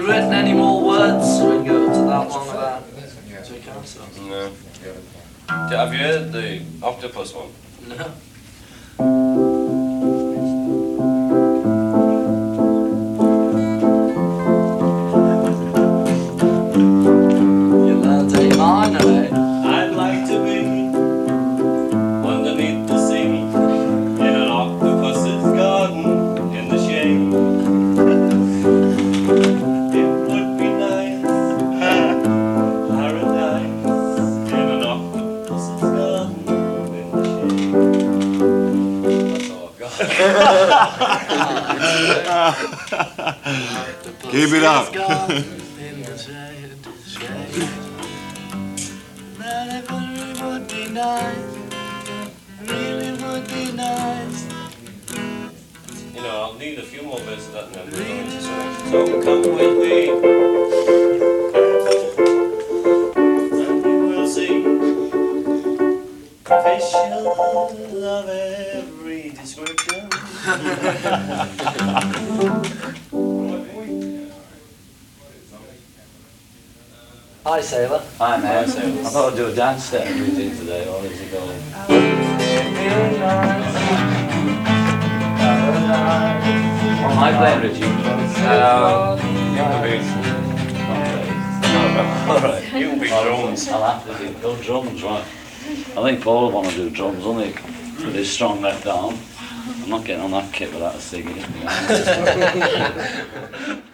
you written any more words so we can go to that one about Picasso? No. Have you heard the octopus one? No. You learned A minor, eh? I'd like to be underneath the sea in an octopus's garden in the shade. It would be nice, paradise in an octopus's garden in the shade. That's all I've got. Keep it up. In the shade. That it really would be nice. Really would be nice. You know, I'll need a few more bits of that and then we'll go into songs. So come with me, and you will see official of every description. Hi, Sailor. Hi man, Hi, Sam. I thought I'd do a dance step routine today, or is it going? What am I playing, Richie? Alright. You can be drums. I'll have to do drums, right. I think Paul will want to do drums, doesn't he? With his strong left arm. I'm not getting on that kit without a ciggy.